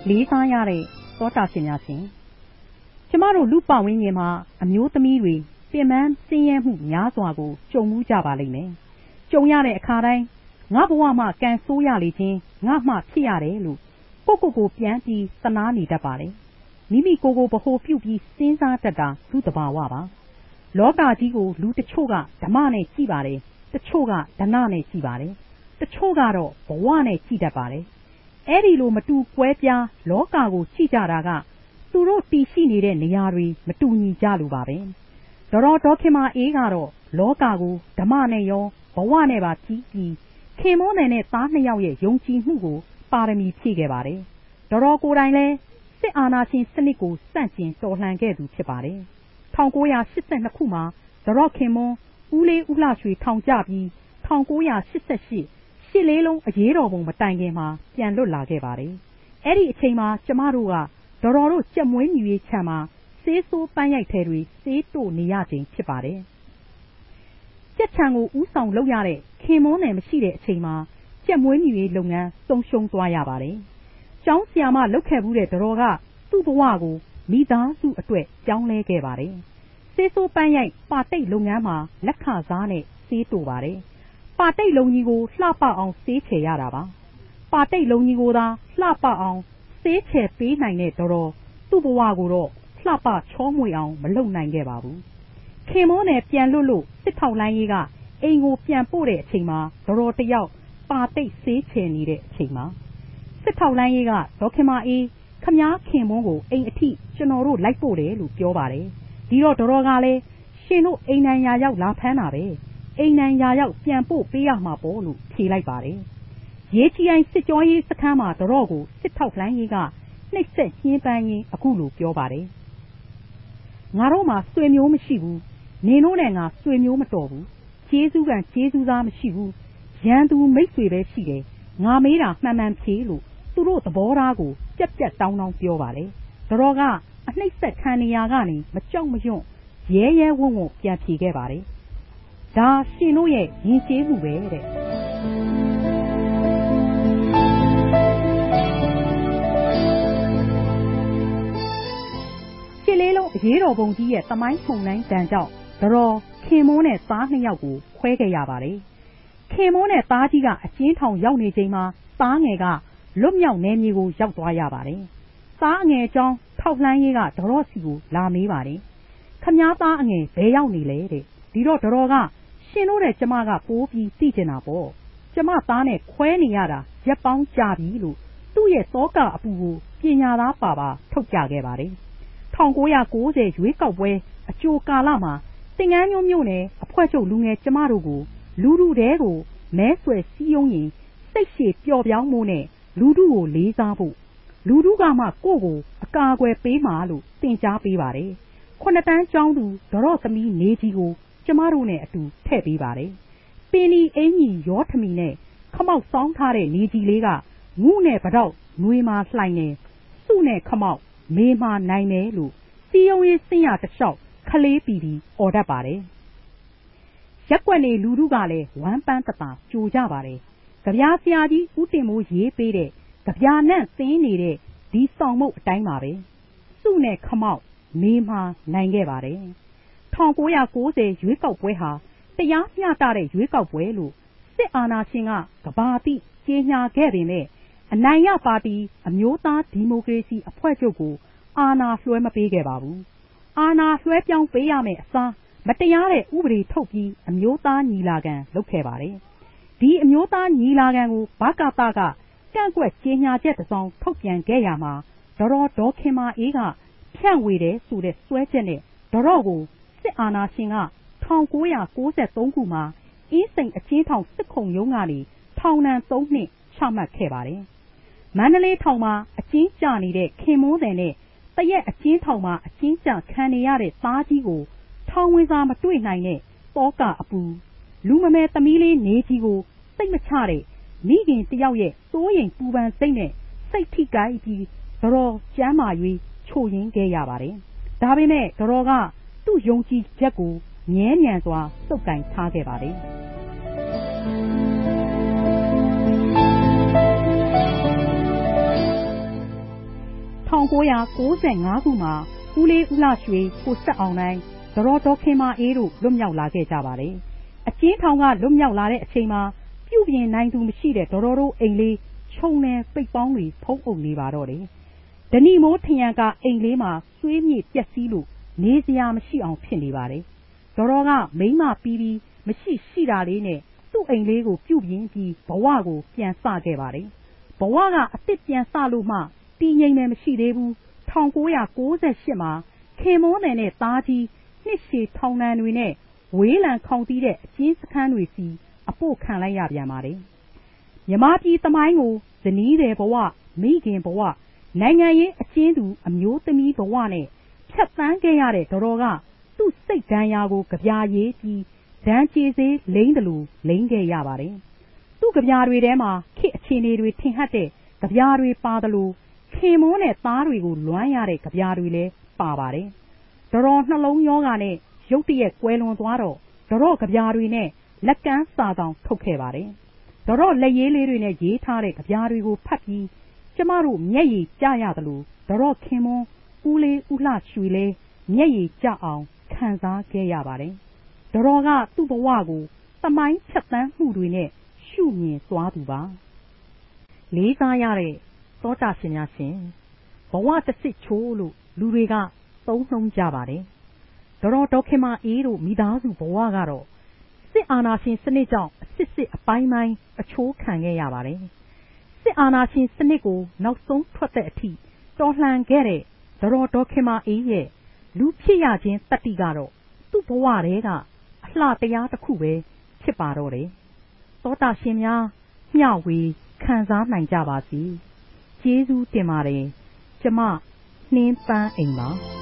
လေးစားရတဲ့သောတာရှင်များရှင်ကျမတို့လူပဝင်းကြီးမှာအမျိုးသမီးတွေပြင်ပန်းဆင်းရဲမှုများစွာကိုကြုံမှုကြပါလိမ့်မယ်ကြုံရတဲ့အခါတိုင်းငါဘဝမှာကံဆိုးရလေခြင်းငါမှဖြစ်ရတယ်လို့ကိုပြန်ပြီးသနာနေတတ်ပါတယ်မိမိကိုဗဟိုပြုပြီးစဉ်းစားတတ်တာလူတဘာဝပါလောကကြီးကိုလူတချို့ကဓမ္မနဲ့ကြည့်ပါတယ်တချို့ကဒဏနဲ့ကြည့်ပါတယ်တချို့ကတော့ဘဝနဲ့ကြည့်တတ်ပါတယ်အဲ့ဒီလိုမတူကွဲပြားလောကကိုကြည့်ကြတာကသူတို့တည်ရှိနေတဲ့နေရာတွေမတူညီကြလို့ပါပဲဒေါခင်မာအေးကတော့လောကကိုဓမ္မနဲ့ရောဘဝနဲ့ပါကြည့်ပြီးခင်မိုးနယ်နဲ့သားနှစ်ယောက်ရဲ့ယုံကြည်မှုကိုပါရမီဖြည့်ခဲ့ပါတယ်ကိုယ်တိုင်လဲစစ်အာဏာရှင်စနစ်ကိုစန့်ကျင်တော်လှန်ခဲ့သူဖြစ်ပါတယ်1982ခုမှာဒေါခင်မွန်းဦးလေးဦးလှရွှေထောင်ကျပြီး1988ရှစ်လေးလုံးအရေးတော်ပုံမတိုင်ခင်မှာပြန်လွတ်လာခဲ့ပါတယ်အဲ့ဒီအချိန်မှာကျမတို့ကတို့ကြက်မွေးမြူရေးခြံမှာဆေးဆိုးပန်းရိုက်ထဲတွေဆေးတို့နေရခြင်းဖြစ်ပါတယ်ကြက်ခြံကိုဥဆောင်လုပ်ရတဲ့ခင်မွန်းနယ်မရှိတဲ့အချိန်မှာကြက်မွေးမြူရေးလုပ်ငန်းဆုံးရှုံးသွားရပါတယ်ကျောင်းဆရာမလုပ်ခဲ့ဘူးတဲ့တော်ကသူ့ဘဝကိုမိသားစုအတွက်ပြောင်းလဲခဲ့ပါတယ်ဆေးဆိုးပန်းရိုက်ပါတိတ်လုပ်ငန်းမှာလက်ခစားနဲ့ဆေးတို့ပါတယ်ပါတိတ်လုံးကြီးကိုလှပအောင်ဆေးချယ်ရတာပါပါတိတ်လုံးကြီးကိုသာလှပအောင်ဆေးချယ်ပေးနိုင်တဲ့တော်သူ့ဘဝကိုတော့လှပချောမွေအောင်မလုပ်နိုင်ခဲ့ပါဘူးခင်မိုးနယ်ပြန်လွတ်လို့စစ်ထောက်လိုင်းကြီးကအိမ်ကိုပြန်ပို့တဲ့အချိန်မှာတော်တယောက်ပါတိတ်ဆေးချယ်နေတဲ့အချိန်မှာစစ်ထောက်လိုင်းကြီးကဒေါခင်မာအေးခမားခင်မွန်းကိုအိမ်အထိကျွန်တော်တို့လိုက်ပို့တယ်လို့ပြောပါတယ်ဒီတော့တော်ကလည်းရှင်တို့အိမ်နံရာရောက်လာဖမ်းတာပဲအိမ်နံရာရောက်ပြန်ပို့ပေးရမှာပေါ့လို့ဖြေလိုက်ပါတယ်ရေးချီအိုင်စစ်ကြောရေးစခန်းမှာတော်ကိုစစ်ထောက်လိုင်းကြီးကနှိပ်စက်ညှင်းပန်းရင်းအခုလိုပြောပါတယ်ငါတို့မှာဆွေမျိုးမရှိဘူးနေတို့နဲ့ငါဆွေမျိုးမတော်ဘူးကျေးဇူးကံကျေးဇူးသားမရှိဘူးရန်သူမိတ်ဆွေပဲရှိတယ်ငါမေးတာမှန်မှန်ဖြေလို့သူတို့သဘောထားကိုပြက်ပြက်တောင်းပြောပါတယ်တော်ကအနှိပ်စက်ခံနေရကနေမကြောက်မရွံ့ရဲရဲဝံ့ဝံ့ပြန်ဖြေခဲ့ပါတယ်ဒါရှင်တို့ရဲ့ယဉ်ကျေးမှုပဲတဲ့ရှစ်လေးလုံးအရေးတော်ပုံကြီးရဲ့သမိုင်းမှုန်တိုင်းတန်ကြောင့်တော်ခင်မိုးနဲ့သားနှစ်ယောက်ကိုခွဲခဲ့ရပါတယ်ခင်မိုးနဲ့သားကြီးကအကျဉ်းထောင်ရောက်နေချိန်မှာသားငယ်ကလွတ်မြောက်နယ်မြေကိုရောက်သွားရပါတယ်သားအငယ်အကြောင်းထောက်လှမ်းရေးကတော်စီကိုလာမေးပါတယ်ခမားသားအငယ်ဘယ်ရောက်နေလဲတဲ့ဒီတော့တော်ကရှင်တို့တဲ့ကျမကပိုးပြီးသိကျင်တာပေါ့ကျမသားနဲ့ခွဲနေရတာရက်ပေါင်းကြာပြီလို့သူ့ရဲ့သောကအပူကိုပညာသားပါထုတ်ပြခဲ့ပါတယ်1990ရွေးကောက်ပွဲအကြိုကာလမှာတင်ငန်းမျိုးနယ်အဖွဲ့ချုပ်လူငယ်ကျမတို့ကိုလူထုတဲကိုမဲဆွယ်စည်းရုံးရင်စိတ်ရှည်ပျော်ပြောင်းမှုနဲ့လူထုကိုလေးစားဖို့လူထုကမှကိုယ့်ကိုအကာအကွယ်ပေးမှာလို့သင်ကြားပေးပါတယ်9တန်းကျောင်းသူတော်သမီးနေကြီးကိုကျမတို့နဲ့အတူထည့်ပေးပါတယ်ပင်လီအင်းကြီးရောထမီနဲ့ခမောက်ဆောင်းထားတဲ့နေကြီးလေးကငုနဲ့ပတောက်နှွေမာလှိုင်နေစုနဲ့ခမောက်မေမာနိုင်တယ်လို့စီယုံရေးစင်ရတလျှောက်ခလေးပီអော်တတ်ပါတယ်ရက်ွက်နေလူထုကလည်းဝမ်းပန်းတသာကြိုကြပါတယ်ကြပြာဆရာကြီးဦးတင်မိုးရေးပေးတဲ့ကြပြာနဲ့သင်းနေတဲ့ဒီဆောင်မုတ်အတိုင်းပါပဲစုနဲ့ခမောက်မေမာနိုင်ခဲ့ပါတယ်1990ရွေးကောက်ပွဲဟာတရားမျှတတဲ့ရွေးကောက်ပွဲလို့စစ်အာဏာရှင်ကကဘာတိကြေညာခဲ့ပေမဲ့အနိုင်ရပါတီအမျိုးသားဒီမိုကရေစီအဖွဲ့ချုပ်ကိုအာဏာလွှဲမပေးခဲ့ပါဘူးအာဏာလွှဲပြောင်းပေးရမယ့်အစားမတရားတဲ့ဥပဒေထုတ်ပြီးအမျိုးသားညီလာခံလုပ်ခဲ့ပါတယ်ဒီအမျိုးသားညီလာခံကိုဗကသကကန့်ကွက်ကြေညာချက်တစ်စောင်ထုတ်ပြန်ခဲ့ရမှာဒေါခင်မာအေးကဖြန့်ဝေတယ်ဆိုတဲ့စွဲချက်နဲ့တော်ကိုစစ်အာဏာရှင်က1993ခုမှာအင်းစိန်အချင်းထောင်စစ်ခုံရုံးကနေထောင်ဒဏ်3နှစ်ချမှတ်ခဲ့ပါတယ်မန္တလေးထောင်မှာအကျဉ်းကျနေတဲ့ခင်မိုးတယ်နဲ့တရက်အကျဉ်းထောင်မှာအကျဉ်းကျခံနေရတဲ့သားကြီးကိုထောင်ဝင်စာမတွေ့နိုင်တဲ့တောကအပူလူမမယ်သမီးလေးနေကြီးကိုစိတ်မချတဲ့မိခင်တယောက်ရဲ့စိုးရိမ်ပူပန်စိတ်နဲ့စိတ်ထိကြိုက်ပြီးတော်ကျမ်းမာ၍ချို့ယင်းခဲ့ရပါတယ်ဒါပေမဲ့တော်ကသူ့ယုံကြည်ချက်ကိုငဲညံစွာစုပ်ကိုင်ထားခဲ့ပါတယ် 1995 ခုမှာဦးလေးဦးလှရွှေကိုဆက်အောင်နိုင်သတော်ဒေါ်ခင်မအေးတို့လွတ်မြောက်လာခဲ့ကြပါတယ်။အကျဉ်းထောင်ကလွတ်မြောက်လာတဲ့အချိန်မှာပြုပြင်နိုင်သူမရှိတဲ့တော်တော်တို့အိမ်လေးခြုံနယ်ပိတ်ပေါင်းတွေဖုံးအုပ်နေပါတော့တယ်။ဓနီမိုးထရံကအိမ်လေးမှာဆွေးမြေ့ပျက်စီးလို့နေစရာမရှိအောင်ဖြစ်နေပါတယ်။တော်တော်ကမိန်းမပြီးမရှိရှိတာလေးနဲ့သူ့အိမ်လေးကိုပြုပြင်ပြီးဘဝကိုပြန်စခဲ့ပါတယ်။ဘဝကအစ်စ်ပြန်စလို့မှတည်ငြိမ်မယ်မရှိသေးဘူး။1998မှာခင်မိုးနယ်နဲ့သားကြီးနှစ်ရှည်ထောင်နှံတွေနဲ့ဝေးလံခေါင်တီးတဲ့အကျဉ်းစခန်းတွေစီအပို့ခံလိုက်ရပြန်ပါတယ်။မြမပြည်သမိုင်းကိုဇနီးတဲ့ဘဝမိခင်ဘဝနိုင်ငံရေးအကျဉ်းသူအမျိုးသမီးဘဝနဲ့ဖြတ်တန်းခဲ့ရတဲ့တော်တော်ကသူ့စိတ်ဒဏ်ရာကိုကြပြရေးပြီးဒဏ်ကြေစေးလိမ့်တယ်လို့လိမ့်ခဲ့ရပါတယ်။သူ့ကြပြတွေထဲမှာခေတ်အခြေအနေတွေထင်ဟပ်တဲ့ကြပြတွေပါတယ်လို့ခင်မိုးနဲ့သားတွေကိုလွမ်းရတဲ့ကြပြတွေလည်းပါပါတယ်။တော်တော်နှလုံးယောဂါနဲ့ရုတ်တရက်ကွယ်လွန်သွားတော့တော်ကြပြတွေနဲ့လက်ကမ်းစာဆောင်ထုတ်ခဲ့ပါတယ်။တော်လက်ရေးလေးတွေနဲ့ရေးထားတဲ့ကြပြတွေကိုဖတ်ပြီးကျမတို့မျက်ရည်ကျရသလိုတော်ခင်မွန်းဦးလေးဦးလှရွှေလဲမျက်ရည်ကျအောင်ခံစားခဲ့ရပါတယ်။တော်ကသူ့ဘဝကိုသမိုင်းဖြတ်တန်းမှုတွေနဲ့ရှုမြင်သွားသူပါ။လေးစားရတဲ့သောတာရှင်များရှင်ဘဝတစ်စစ်ချိုးလို့လူတွေကသုံးနှုံးကြပါတယ်။တော်ဒေါ်ခင်မအေးတို့မိသားစုဘဝကတော့စစ်အာဏာရှင်စနစ်ကြောင့်အစစ်အပိုင်းပိုင်းအချိုးခံခဲ့ရပါတယ်။စစ်အာဏာရှင်စနစ်ကိုနောက်ဆုံးထွက်တဲ့အထိတော်လှန်ခဲ့တဲ့တော်ဒေါ်ခင်မအေးရဲ့လူဖြစ်ရခြင်းတတ္တိကတော့သူ့ဘဝထဲကအလှတရားတစ်ခုပဲဖြစ်ပါတော့တယ်။သောတာရှင်များမျှဝေခံစားနိုင်ကြပါစေ။ကျေးဇူးတင်ပါတယ်။ကျမနှင်းပန်းအိမ်ပါ